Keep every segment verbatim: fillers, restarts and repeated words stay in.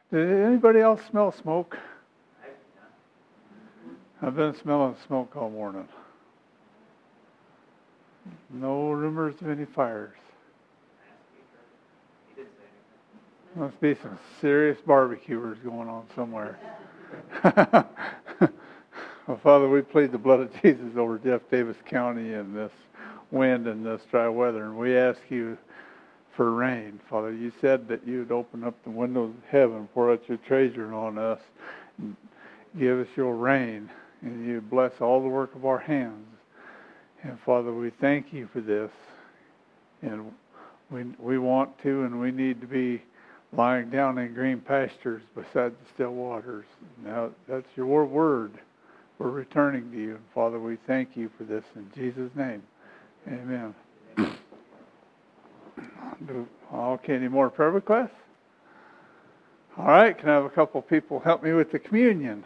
Did anybody else smell smoke? I've been smelling smoke all morning. No rumors of any fires. Must be some serious barbecuers going on somewhere. Well, Father, we plead the blood of Jesus over Jeff Davis County and this wind and this dry weather, and we ask you for rain. Father, you said that you would open up the windows of heaven, pour out your treasure on us, and give us your rain, and you bless all the work of our hands. And Father, we thank you for this, and we we want to and we need to be lying down in green pastures beside the still waters. Now, that's your word. We're returning to you. And Father, we thank you for this in Jesus' name. Amen. Okay, any more prayer requests? All right, can I have a couple people help me with the communion?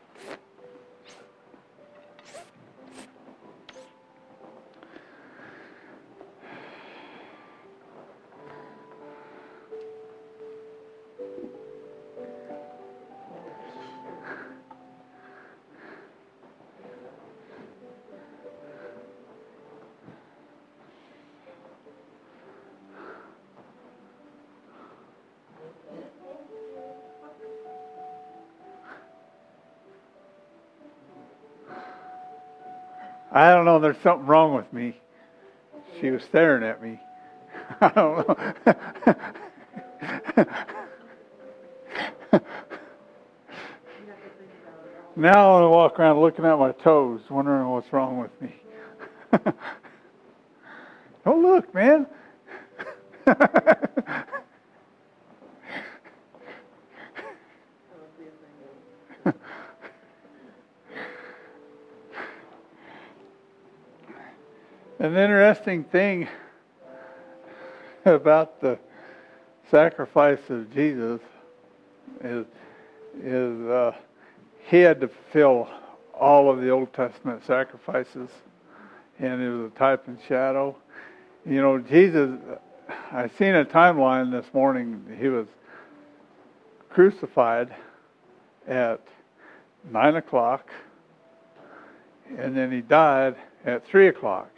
I don't know, there's something wrong with me. She was staring at me. I don't know. Now I want to walk around looking at my toes, wondering what's wrong with me. Don't look, man. An interesting thing about the sacrifice of Jesus is, is uh, he had to fulfill all of the Old Testament sacrifices, and it was a type and shadow. You know, Jesus, I seen a timeline this morning. He was crucified at nine o'clock, and then he died at three o'clock.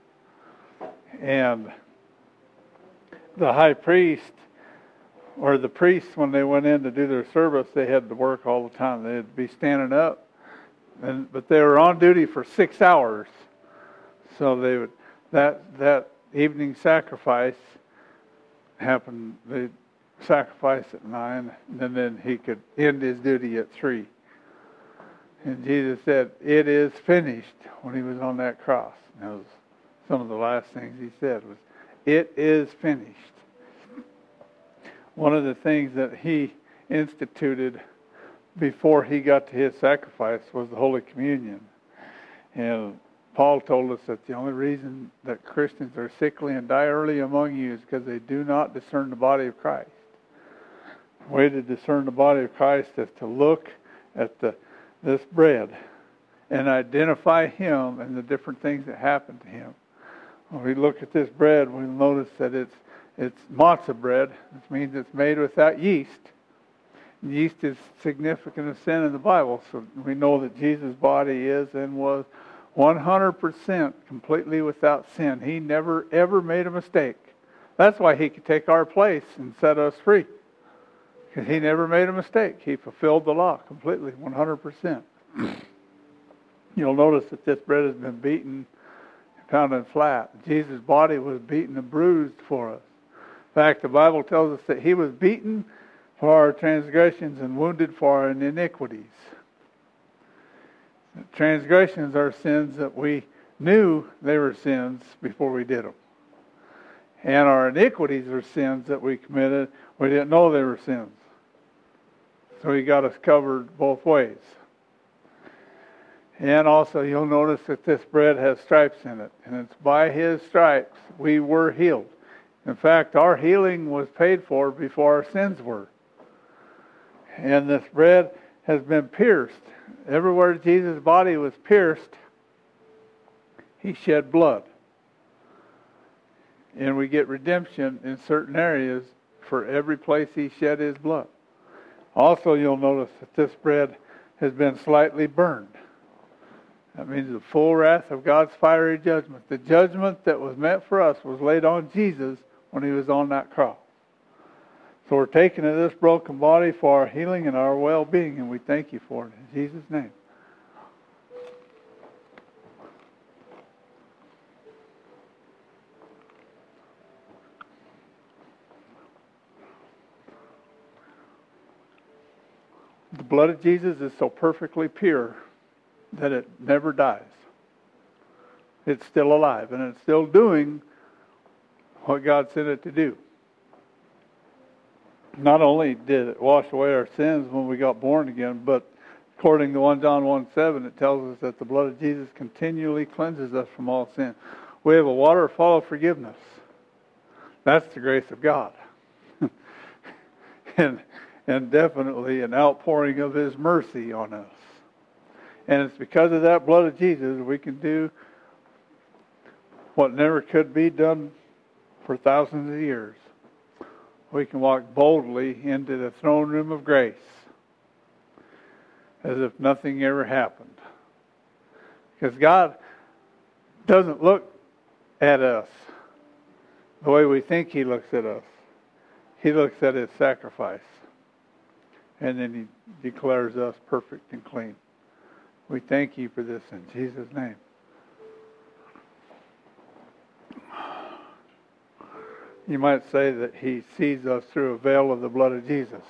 And the high priest, or the priests, when they went in to do their service, they had to work all the time. They had to be standing up, and but they were on duty for six hours. So they would that that evening sacrifice happened. They sacrifice at nine, and then he could end his duty at three. And Jesus said, "It is finished," when he was on that cross. And that was some of the last things he said was, "It is finished." One of the things that he instituted before he got to his sacrifice was the Holy Communion. And Paul told us that the only reason that Christians are sickly and die early among you is because they do not discern the body of Christ. The way to discern the body of Christ is to look at the this bread and identify him and the different things that happen to him. When we look at this bread, we'll notice that it's it's matzah bread. This means it's made without yeast. And yeast is significant of sin in the Bible, so we know that Jesus' body is and was one hundred percent completely without sin. He never ever made a mistake. That's why he could take our place and set us free. Because he never made a mistake. He fulfilled the law completely, one hundred percent. You'll notice that this bread has been beaten, pounded flat. Jesus' body was beaten and bruised for us. In fact, the Bible tells us that he was beaten for our transgressions and wounded for our iniquities. Transgressions are sins that we knew they were sins before we did them. And our iniquities are sins that we committed, we didn't know they were sins. So he got us covered both ways. And also you'll notice that this bread has stripes in it. And it's by his stripes we were healed. In fact, our healing was paid for before our sins were. And this bread has been pierced. Everywhere Jesus' body was pierced, he shed blood. And we get redemption in certain areas for every place he shed his blood. Also, you'll notice that this bread has been slightly burned. That means the full wrath of God's fiery judgment. The judgment that was meant for us was laid on Jesus when he was on that cross. So we're taking of this broken body for our healing and our well-being, and we thank you for it in Jesus' name. The blood of Jesus is so perfectly pure that it never dies. It's still alive, and it's still doing what God sent it to do. Not only did it wash away our sins when we got born again, but according to First John one seven, it tells us that the blood of Jesus continually cleanses us from all sin. We have a waterfall of forgiveness. That's the grace of God. and and definitely an outpouring of His mercy on us. And it's because of that blood of Jesus we can do what never could be done for thousands of years. We can walk boldly into the throne room of grace as if nothing ever happened. Because God doesn't look at us the way we think He looks at us. He looks at His sacrifice. And then He declares us perfect and clean. We thank you for this in Jesus' name. You might say that He sees us through a veil of the blood of Jesus.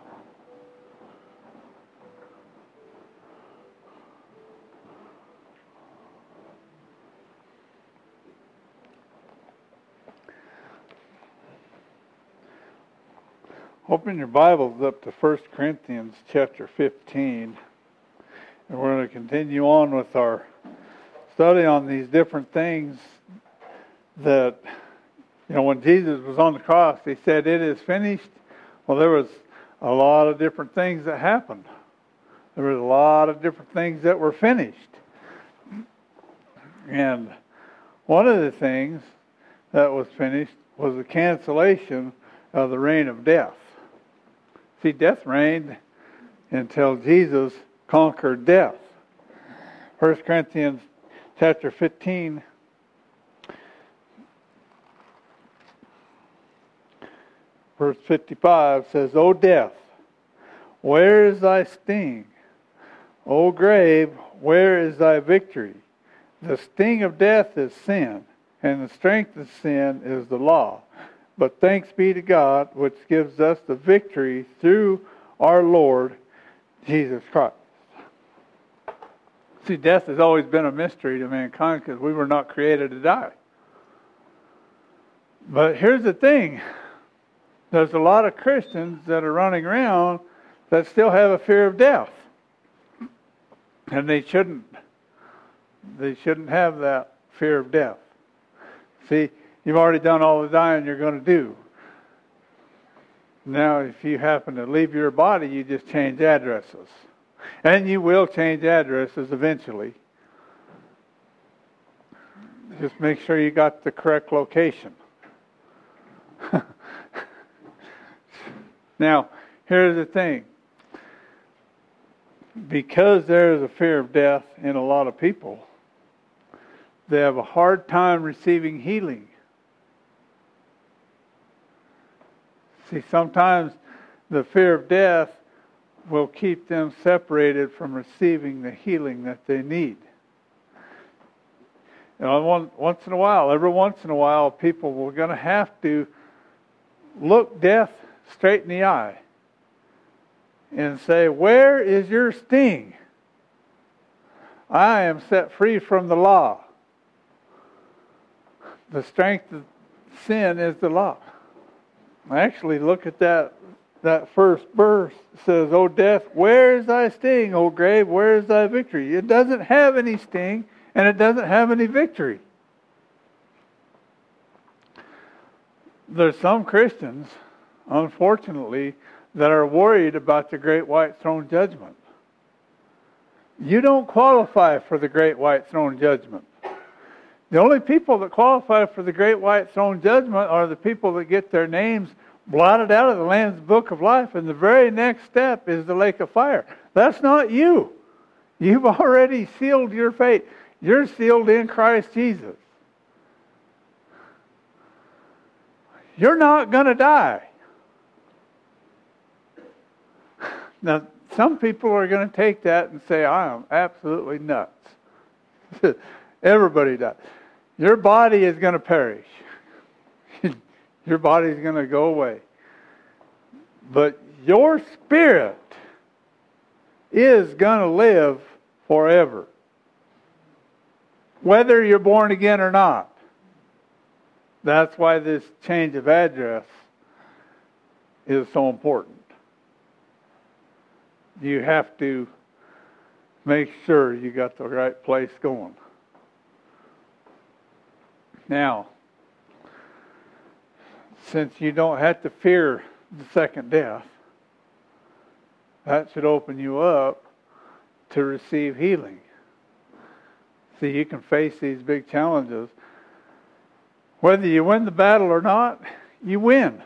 Open your Bibles up to First Corinthians chapter fifteen. And we're going to continue on with our study on these different things that, you know, when Jesus was on the cross, He said, "It is finished." Well, there was a lot of different things that happened. There was a lot of different things that were finished. And one of the things that was finished was the cancellation of the reign of death. See, death reigned until Jesus conquered death. First Corinthians chapter fifteen, verse fifty-five says, "O death, where is thy sting? O grave, where is thy victory? The sting of death is sin, and the strength of sin is the law. But thanks be to God, which gives us the victory through our Lord Jesus Christ." See, death has always been a mystery to mankind because we were not created to die. But here's the thing. There's a lot of Christians that are running around that still have a fear of death. And they shouldn't. They shouldn't have that fear of death. See, you've already done all the dying you're going to do. Now, if you happen to leave your body, you just change addresses. And you will change addresses eventually. Just make sure you got the correct location. Now, here's the thing. Because there is a fear of death in a lot of people, they have a hard time receiving healing. See, sometimes the fear of death will keep them separated from receiving the healing that they need. You know, one, once in a while, every once in a while, people were going to have to look death straight in the eye and say, "Where is your sting? I am set free from the law. The strength of sin is the law." Actually, look at that that first verse. It says, "O death, where is thy sting? O grave, where is thy victory?" It doesn't have any sting, and it doesn't have any victory. There's some Christians, unfortunately, that are worried about the great white throne judgment. You don't qualify for the great white throne judgment. The only people that qualify for the great white throne judgment are the people that get their names blotted out of the Lamb's book of life, and the very next step is the lake of fire. That's not you. You've already sealed your fate. You're sealed in Christ Jesus. You're not going to die. Now, some people are going to take that and say, I am absolutely nuts. Everybody does. Your body is going to perish. Your body is going to go away. But your spirit is going to live forever. Whether you're born again or not. That's why this change of address is so important. You have to make sure you got the right place going. Now, since you don't have to fear the second death, that should open you up to receive healing. See, you can face these big challenges. Whether you win the battle or not, you win.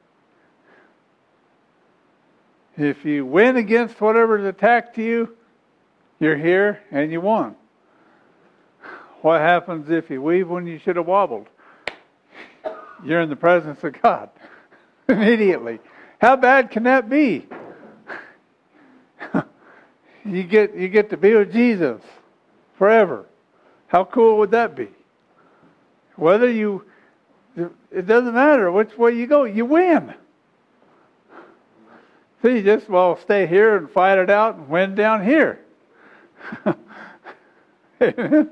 If you win against whatever's attacked you, you're here and you won. What happens if you weave when you should have wobbled? You're in the presence of God immediately. How bad can that be? You get you get to be with Jesus forever. How cool would that be? Whether you, it doesn't matter which way you go, you win. So you just, well, stay here and fight it out and win down here. Amen.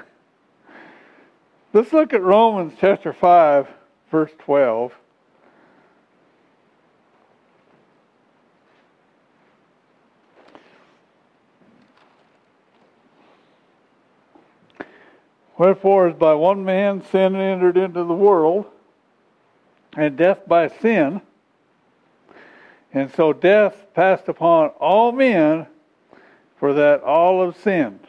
Let's look at Romans chapter five, verse twelve. Wherefore, as by one man sin entered into the world, and death by sin, and so death passed upon all men, for that all have sinned.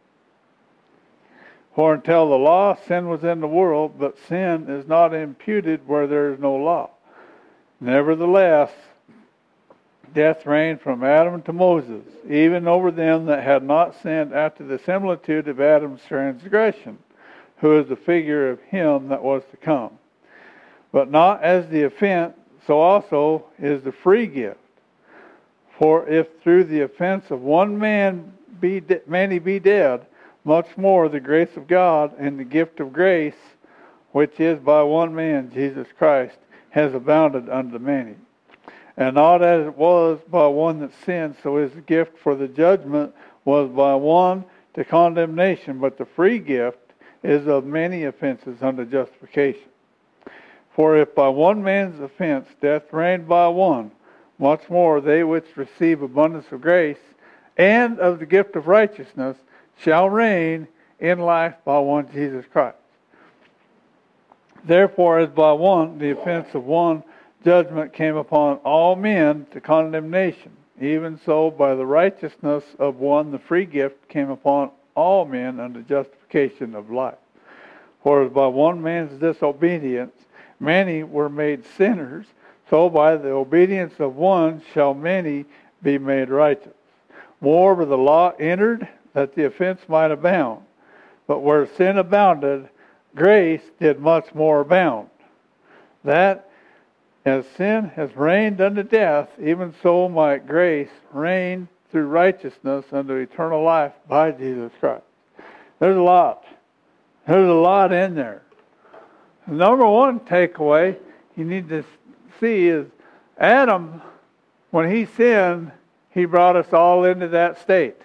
For until the law, sin was in the world, but sin is not imputed where there is no law. Nevertheless, death reigned from Adam to Moses, even over them that had not sinned after the similitude of Adam's transgression, who is the figure of him that was to come. But not as the offense, so also is the free gift. For if through the offense of one man be de- many be dead, much more the grace of God and the gift of grace, which is by one man, Jesus Christ, has abounded unto many. And not as it was by one that sinned, so is the gift for the judgment was by one to condemnation, but the free gift is of many offenses unto justification. For if by one man's offense death reigned by one, much more they which receive abundance of grace and of the gift of righteousness shall reign in life by one Jesus Christ. Therefore, as by one the offense of one judgment came upon all men to condemnation, even so by the righteousness of one the free gift came upon all men unto justification of life. For as by one man's disobedience many were made sinners, so by the obedience of one shall many be made righteous. Moreover, the law entered that the offense might abound. But where sin abounded, grace did much more abound. That as sin has reigned unto death, even so might grace reign through righteousness unto eternal life by Jesus Christ. There's a lot. There's a lot in there. The number one takeaway you need to see is Adam, when he sinned, he brought us all into that state.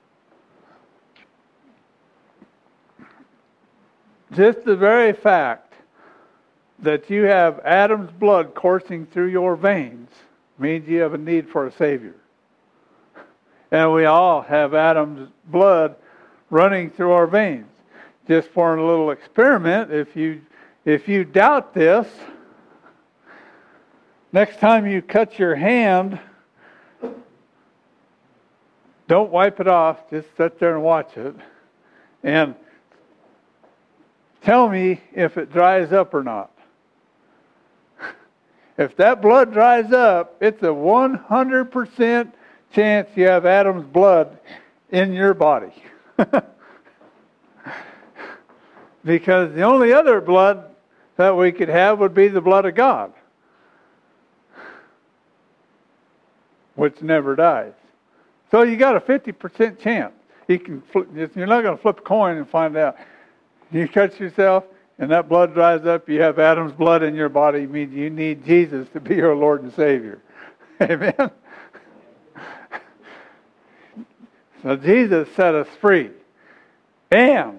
Just the very fact that you have Adam's blood coursing through your veins means you have a need for a Savior. And we all have Adam's blood running through our veins. Just for a little experiment, if you if you doubt this, next time you cut your hand, don't wipe it off, just sit there and watch it. And tell me if it dries up or not. If that blood dries up, it's a one hundred percent chance you have Adam's blood in your body. Because the only other blood that we could have would be the blood of God, which never dies. So you got a fifty percent chance. You can flip, you're not going to flip a coin and find out. You cut yourself and that blood dries up, you have Adam's blood in your body, means you need Jesus to be your Lord and Savior. Amen? So Jesus set us free. And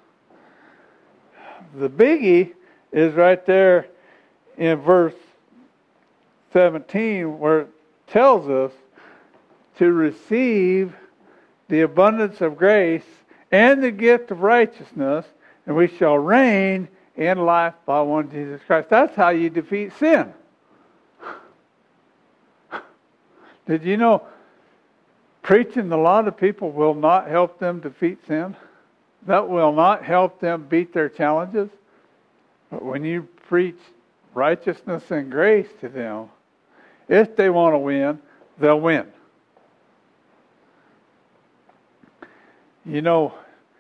the biggie is right there in verse seventeen, where it tells us to receive the abundance of grace and the gift of righteousness, and we shall reign in life by one Jesus Christ. That's how you defeat sin. Did you know preaching a lot of people will not help them defeat sin? That will not help them beat their challenges. But when you preach righteousness and grace to them, if they want to win, they'll win. You know,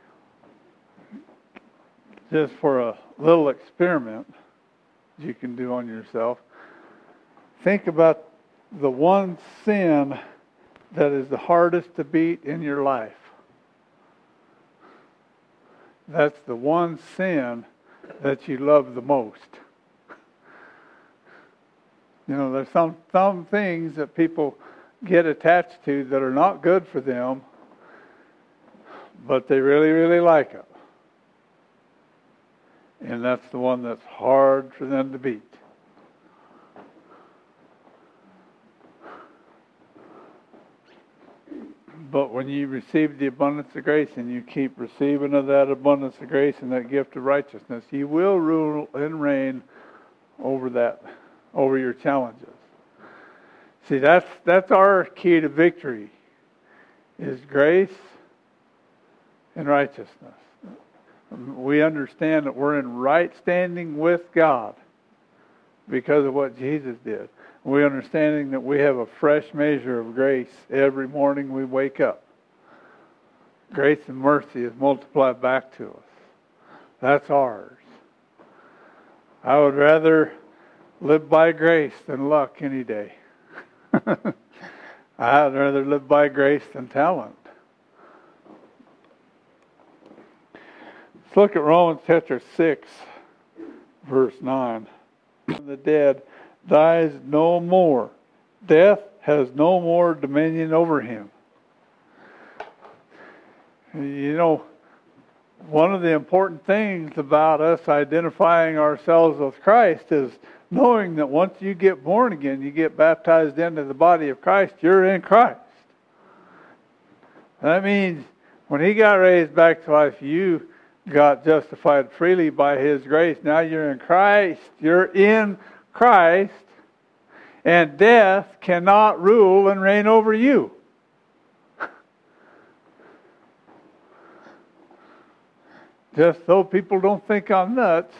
just for a little experiment you can do on yourself, think about the one sin that is the hardest to beat in your life. That's the one sin that you love the most. You know, there's some, some things that people get attached to that are not good for them, but they really, really like it. And that's the one that's hard for them to beat. But when you receive the abundance of grace and you keep receiving of that abundance of grace and that gift of righteousness, you will rule and reign over that, over your challenges. See, that's that's our key to victory, is grace and righteousness. We understand that we're in right standing with God because of what Jesus did. We understanding that we have a fresh measure of grace every morning we wake up. Grace and mercy is multiplied back to us. That's ours. I would rather live by grace than luck any day. I'd rather live by grace than talent. Let's look at Romans chapter six, verse nine. The dead dies no more. Death has no more dominion over him. You know, one of the important things about us identifying ourselves with Christ is knowing that once you get born again, you get baptized into the body of Christ, you're in Christ. That means when he got raised back to life, you got justified freely by his grace. Now you're in Christ. You're in Christ, and death cannot rule and reign over you. Just so people don't think I'm nuts,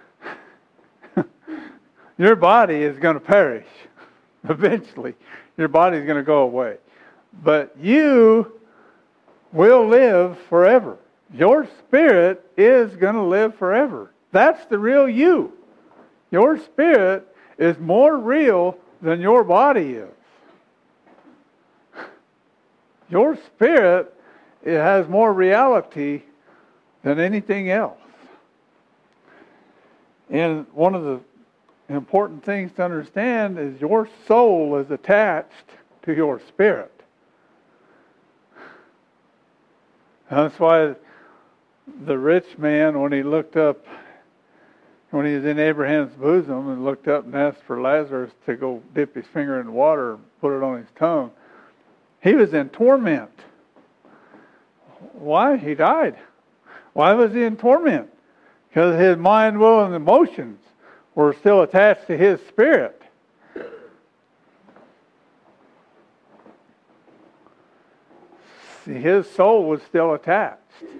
your body is going to perish. Eventually, your body is going to go away. But you will live forever. Your spirit is going to live forever. That's the real you. Your spirit is more real than your body is. Your spirit, it has more reality than anything else. And one of the important things to understand is your soul is attached to your spirit. That's why the rich man, when he looked up, when he was in Abraham's bosom and looked up and asked for Lazarus to go dip his finger in the water and put it on his tongue, he was in torment. Why? He died. Why was he in torment? Because his mind, will, and emotions were still attached to his spirit. See, his soul was still attached.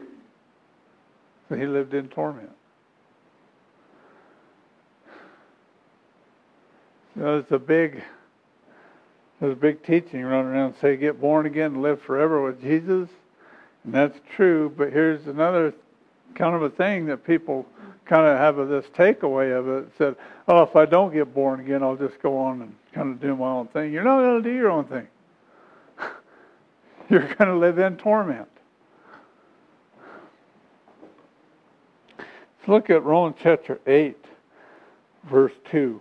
So he lived in torment. You know, it's a big, there's a big teaching running around say get born again and live forever with Jesus, and that's true. But here's another kind of a thing that people kind of have this takeaway of it. It said, oh, if I don't get born again, I'll just go on and kind of do my own thing. You're not going to do your own thing. You're going to live in torment. Let's look at Romans chapter eight, verse two.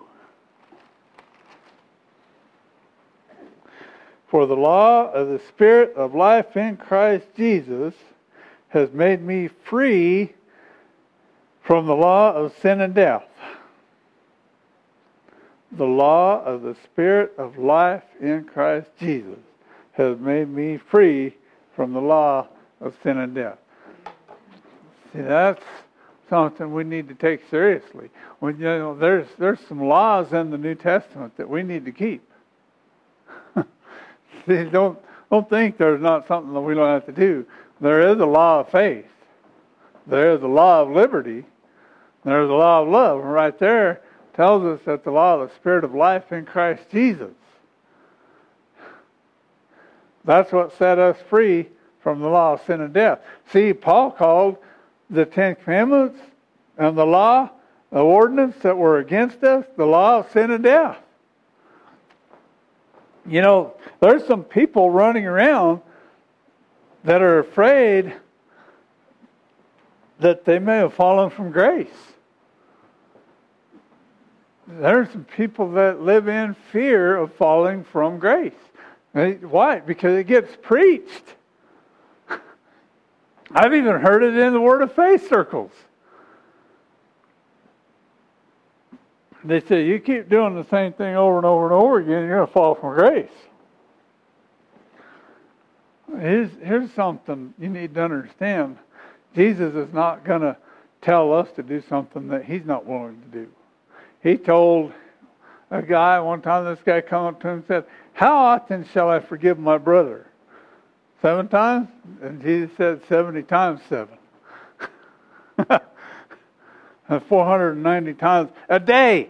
For the law of the Spirit of life in Christ Jesus has made me free from the law of sin and death. The law of the Spirit of life in Christ Jesus has made me free from the law of sin and death. See, that's something we need to take seriously. When you know, there's there's some laws in the New Testament that we need to keep. See, don't don't think there's not something that we don't have to do. There is a law of faith. There is a law of liberty. There's a law of love. And right there tells us that the law of the Spirit of life in Christ Jesus. That's what set us free from the law of sin and death. See, Paul called the Ten Commandments and the law, the ordinance that were against us, the law of sin and death. You know, there's some people running around that are afraid that they may have fallen from grace. There's some people that live in fear of falling from grace. Why? Because it gets preached. I've even heard it in the Word of Faith circles. They say, you keep doing the same thing over and over and over again, you're going to fall from grace. Here's, here's something you need to understand. Jesus is not going to tell us to do something that He's not willing to do. He told a guy, one time this guy came up to him and said, how often shall I forgive my brother? Seven times? And Jesus said seventy times seven. four hundred ninety times a day.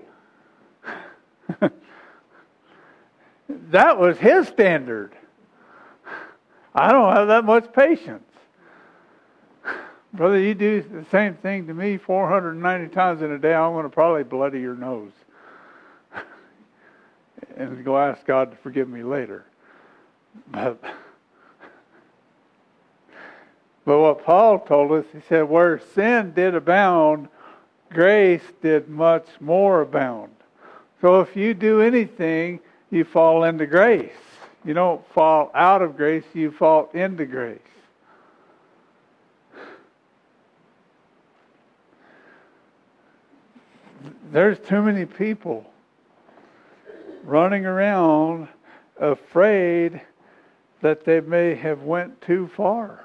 That was His standard. I don't have that much patience. Brother, you do the same thing to me four hundred ninety times in a day, I'm going to probably bloody your nose. And go ask God to forgive me later. But, but what Paul told us, he said, where sin did abound, grace did much more abound. So if you do anything, you fall into grace. You don't fall out of grace, you fall into grace. There's too many people running around afraid that they may have went too far.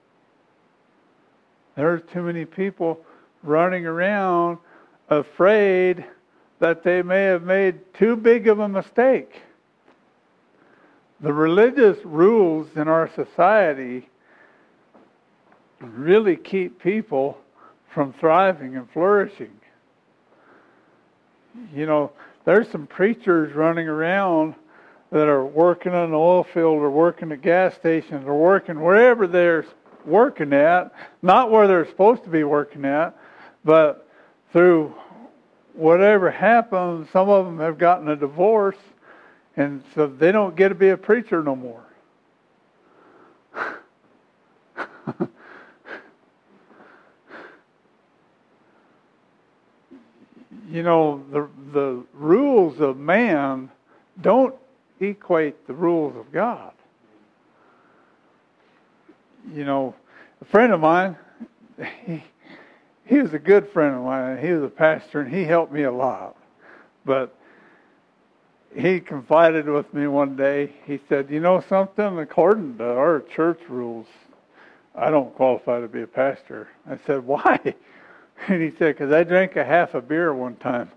There's too many people running around afraid that they may have made too big of a mistake. The religious rules in our society really keep people from thriving and flourishing. You know, there's some preachers running around that are working in an oil field or working at gas stations or working wherever they're working at, not where they're supposed to be working at, but through whatever happened, some of them have gotten a divorce, and so they don't get to be a preacher no more. You know, the the rules of man don't equate the rules of God. You know, a friend of mine, he, he was a good friend of mine. He was a pastor, and he helped me a lot. But he confided with me one day. He said, you know something, according to our church rules, I don't qualify to be a pastor. I said, why? And he said, because I drank a half a beer one time.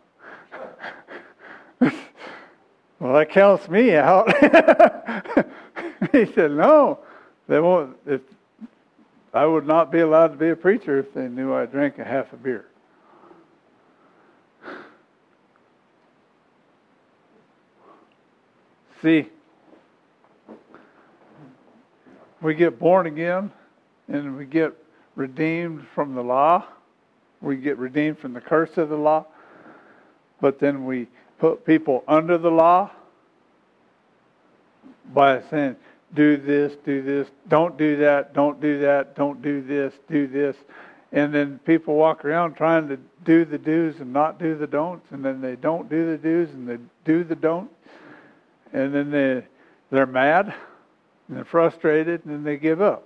Well, that counts me out. He said, no, they won't. If I would not be allowed to be a preacher if they knew I drank a half a beer. See, we get born again and we get redeemed from the law. We get redeemed from the curse of the law. But then we put people under the law by saying, do this, do this, don't do that, don't do that, don't do this, do this. And then people walk around trying to do the do's and not do the don'ts. And then they don't do the do's and they do the don'ts. And then they, they're mad and they're frustrated and then they give up.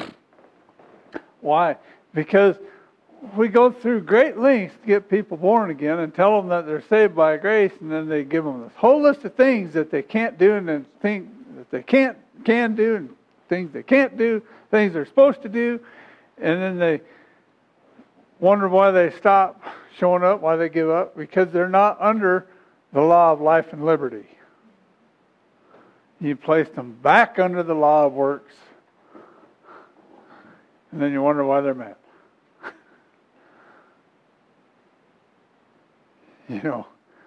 Why? Because we go through great lengths to get people born again and tell them that they're saved by grace, and then they give them this whole list of things that they can't do and then think that they can't can do and things they can't do, things they're supposed to do, and then they wonder why they stop showing up, why they give up, because they're not under the law of life and liberty. You place them back under the law of works, and then you wonder why they're mad. You know,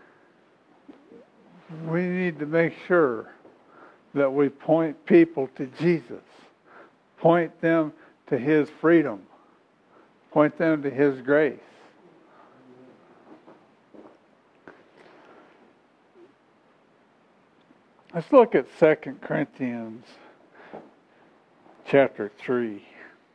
we need to make sure that we point people to Jesus. Point them to His freedom. Point them to His grace. Let's look at Second Corinthians chapter three.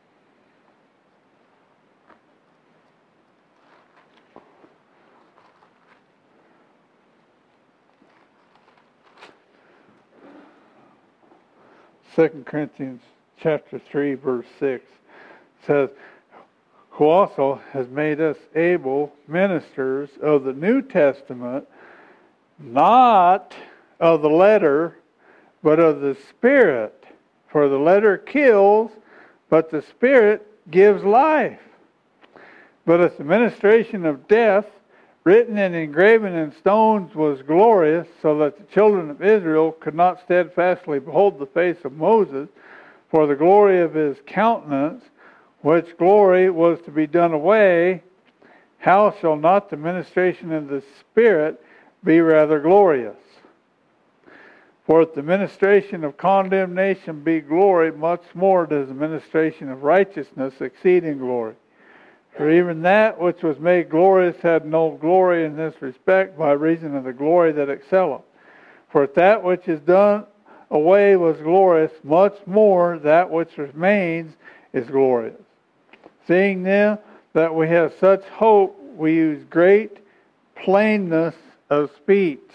Second Corinthians chapter three, verse six says, who also has made us able ministers of the New Testament, not of the letter, but of the Spirit. For the letter kills, but the Spirit gives life. But if the ministration of death, written and engraven in stones, was glorious, so that the children of Israel could not steadfastly behold the face of Moses, for the glory of his countenance, which glory was to be done away, how shall not the ministration of the Spirit be rather glorious? For if the ministration of condemnation be glory, much more does the ministration of righteousness exceed in glory. For even that which was made glorious had no glory in this respect, by reason of the glory that excelleth. For if that which is done away was glorious, much more that which remains is glorious. Seeing then that we have such hope, we use great plainness of speech.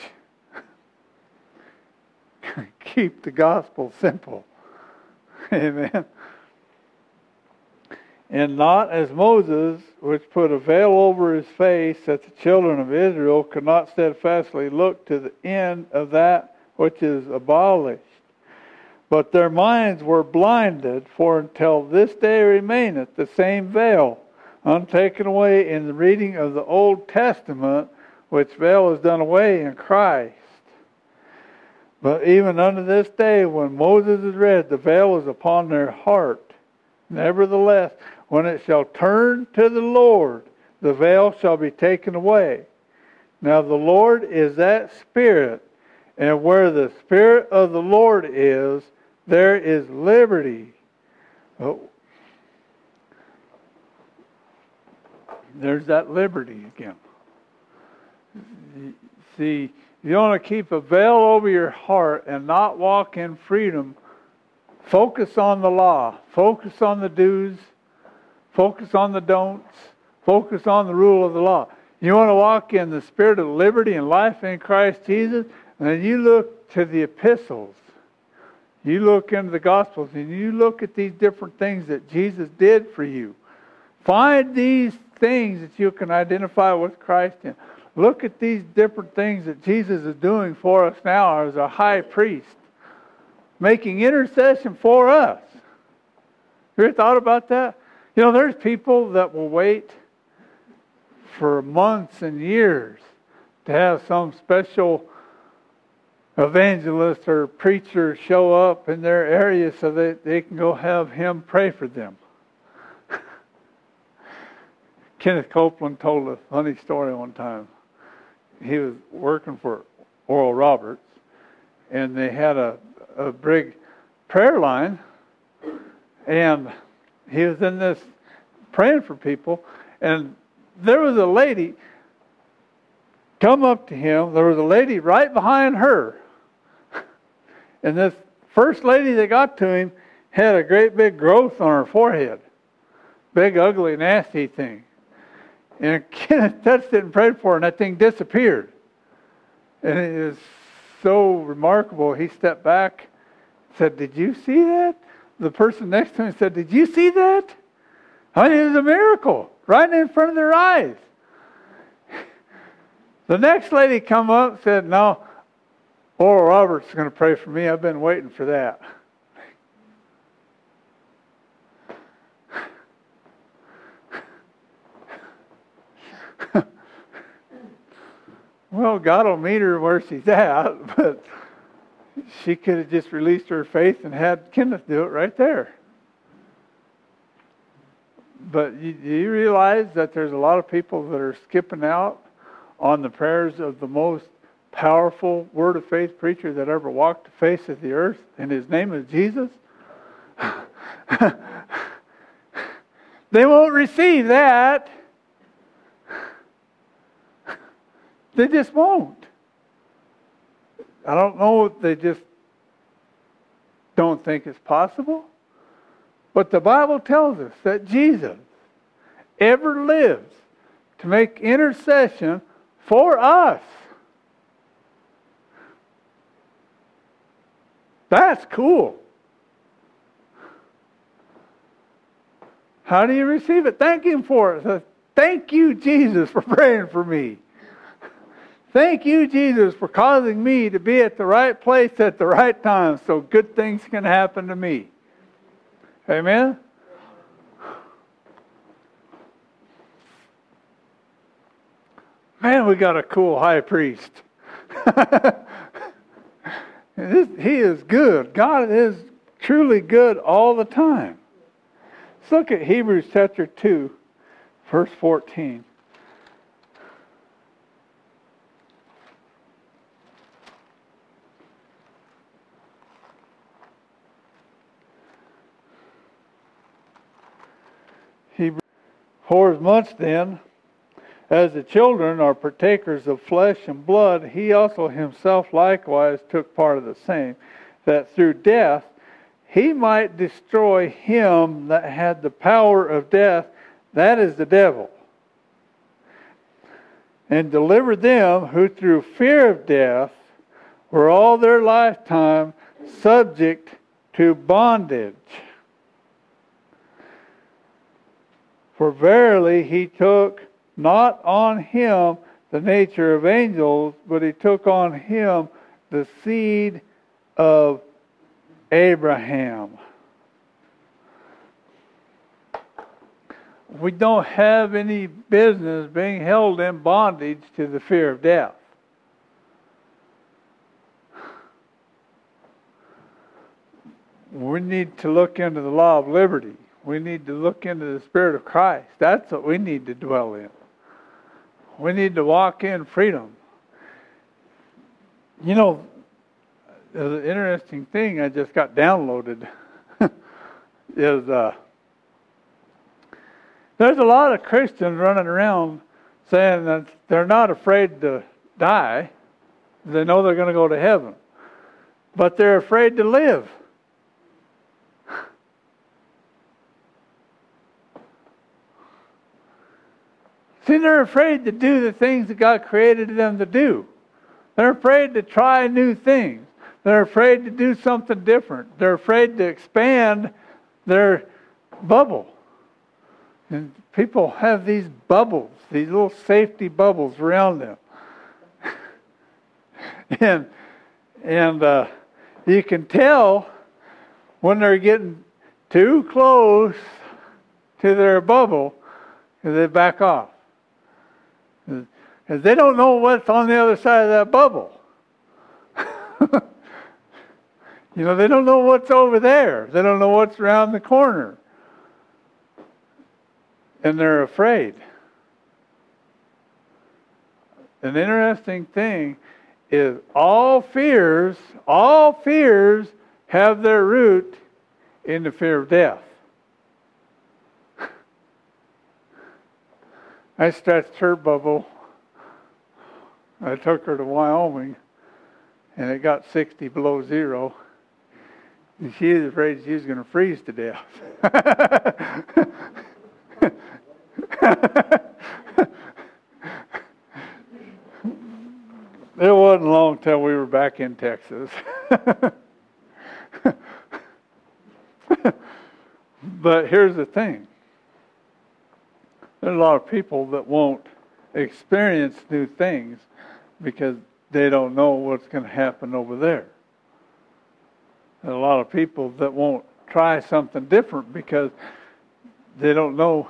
Keep the gospel simple. Amen. And not as Moses, which put a veil over his face, that the children of Israel could not steadfastly look to the end of that which is abolished. But their minds were blinded, for until this day remaineth the same veil, untaken away in the reading of the Old Testament, which veil is done away in Christ. But even unto this day, when Moses is read, the veil is upon their heart. Nevertheless, when it shall turn to the Lord, the veil shall be taken away. Now the Lord is that Spirit, and where the Spirit of the Lord is, there is liberty. Oh. There's that liberty again. See, you want to keep a veil over your heart and not walk in freedom. Focus on the law. Focus on the do's. Focus on the don'ts. Focus on the rule of the law. You want to walk in the spirit of liberty and life in Christ Jesus, and then you look to the epistles. You look into the Gospels, and you look at these different things that Jesus did for you. Find these things that you can identify with Christ in. Look at these different things that Jesus is doing for us now as a high priest, making intercession for us. Have you ever thought about that? You know, there's people that will wait for months and years to have some special evangelist or preacher show up in their area so that they can go have him pray for them. Kenneth Copeland told a funny story one time. He was working for Oral Roberts, and they had a, a big prayer line, and he was in this praying for people, and there was a lady come up to him. There was a lady right behind her, and this first lady that got to him had a great big growth on her forehead, big, ugly, nasty thing. And Kenneth touched it and prayed for her, and that thing disappeared. And it is so remarkable. He stepped back and said, "Did you see that?" The person next to him said, "Did you see that?" I mean, it was a miracle right in front of their eyes. The next lady come up and said, "No, Oral Roberts is going to pray for me. I've been waiting for that." Well, God will meet her where she's at, but she could have just released her faith and had Kenneth do it right there. But you, you realize that there's a lot of people that are skipping out on the prayers of the most powerful word of faith preacher that ever walked the face of the earth, and his name is Jesus. They won't receive that. They just won't. I don't know if they just don't think it's possible. But the Bible tells us that Jesus ever lives to make intercession for us. That's cool. How do you receive it? Thank Him for it. Thank you, Jesus, for praying for me. Thank you, Jesus, for causing me to be at the right place at the right time so good things can happen to me. Amen? Man, we got a cool high priest. He is good. God is truly good all the time. Let's look at Hebrews chapter two, verse fourteen. For as much then as the children are partakers of flesh and blood, he also himself likewise took part of the same, that through death he might destroy him that had the power of death, that is the devil, and deliver them who through fear of death were all their lifetime subject to bondage. For verily he took not on him the nature of angels, but he took on him the seed of Abraham. We don't have any business being held in bondage to the fear of death. We need to look into the law of liberty. We need to look into the Spirit of Christ. That's what we need to dwell in. We need to walk in freedom. You know, the interesting thing I just got downloaded is uh, there's a lot of Christians running around saying that they're not afraid to die. They know they're going to go to heaven. But they're afraid to live. See, they're afraid to do the things that God created them to do. They're afraid to try new things. They're afraid to do something different. They're afraid to expand their bubble. And people have these bubbles, these little safety bubbles around them. and and uh, you can tell when they're getting too close to their bubble because they back off. Because they don't know what's on the other side of that bubble. You know, they don't know what's over there. They don't know what's around the corner. And they're afraid. An interesting thing is all fears, all fears have their root in the fear of death. I stretched her bubble. I took her to Wyoming, and it got sixty below zero. And she was afraid she was going to freeze to death. It wasn't long till we were back in Texas. But here's the thing. There's a lot of people that won't experience new things because they don't know what's going to happen over there. There's a lot of people that won't try something different because they don't know.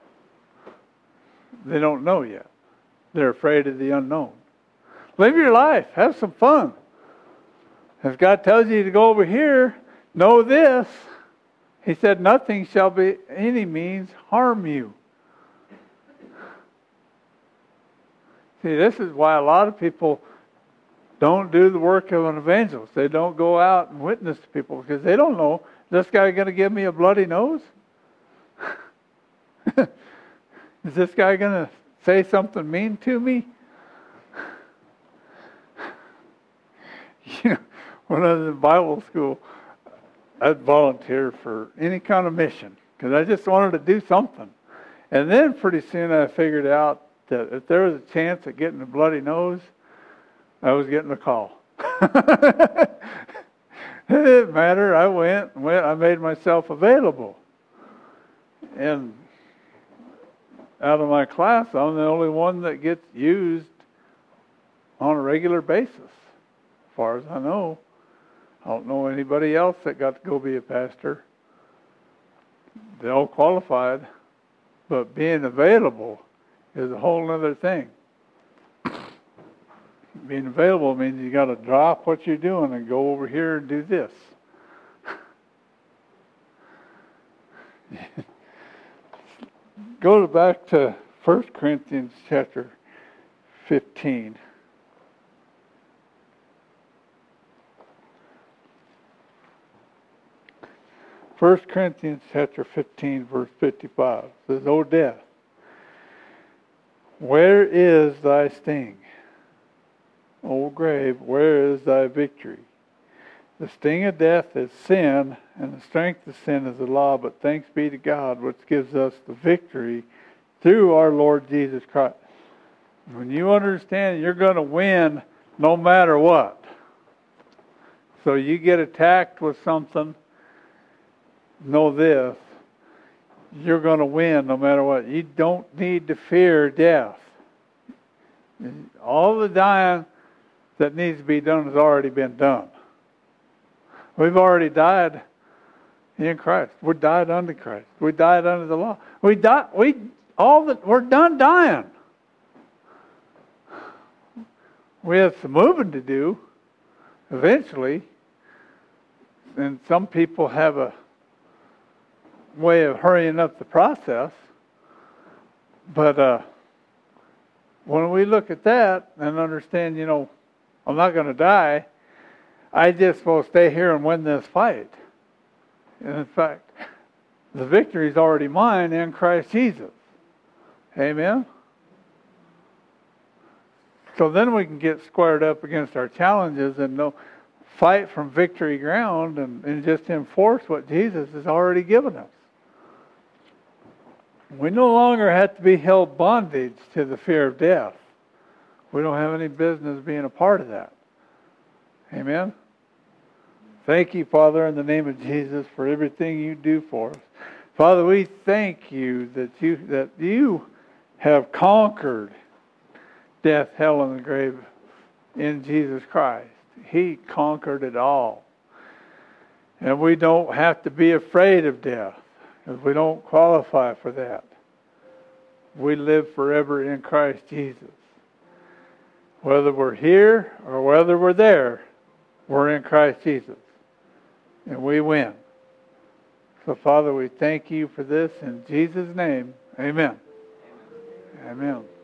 They don't know yet. They're afraid of the unknown. Live your life. Have some fun. If God tells you to go over here, know this. He said, nothing shall by any means harm you. See, this is why a lot of people don't do the work of an evangelist. They don't go out and witness to people because they don't know, is this guy going to give me a bloody nose? Is this guy going to say something mean to me? You know, when I was in Bible school, I'd volunteer for any kind of mission because I just wanted to do something. And then pretty soon I figured out that if there was a chance at getting a bloody nose, I was getting a call. It didn't matter. I went, went. I made myself available. And out of my class, I'm the only one that gets used on a regular basis. As far as I know. I don't know anybody else that got to go be a pastor. They're all qualified. But being available is a whole other thing. Being available means you got to drop what you're doing and go over here and do this. Go back to First Corinthians chapter fifteen. First Corinthians chapter fifteen, verse fifty-five says, O death, where is thy sting? O grave, where is thy victory? The sting of death is sin, and the strength of sin is the law, but thanks be to God, which gives us the victory through our Lord Jesus Christ. When you understand you're going to win no matter what. So you get attacked with something, know this, you're going to win no matter what. You don't need to fear death. All the dying that needs to be done has already been done. We've already died in Christ. We died under Christ. We died under the law. We died. We all that we're done dying. We have some moving to do eventually, and some people have a way of hurrying up the process. But uh, when we look at that and understand, you know, I'm not going to die, I just will stay here and win this fight. And in fact, the victory is already mine in Christ Jesus. Amen? So then we can get squared up against our challenges and know, fight from victory ground and, and just enforce what Jesus has already given us. We no longer have to be held bondage to the fear of death. We don't have any business being a part of that. Amen? Thank you, Father, in the name of Jesus, for everything you do for us. Father, we thank you that you that you have conquered death, hell, and the grave in Jesus Christ. He conquered it all. And we don't have to be afraid of death, because we don't qualify for that. We live forever in Christ Jesus. Whether we're here or whether we're there, we're in Christ Jesus. And we win. So, Father, we thank you for this in Jesus' name. Amen. Amen.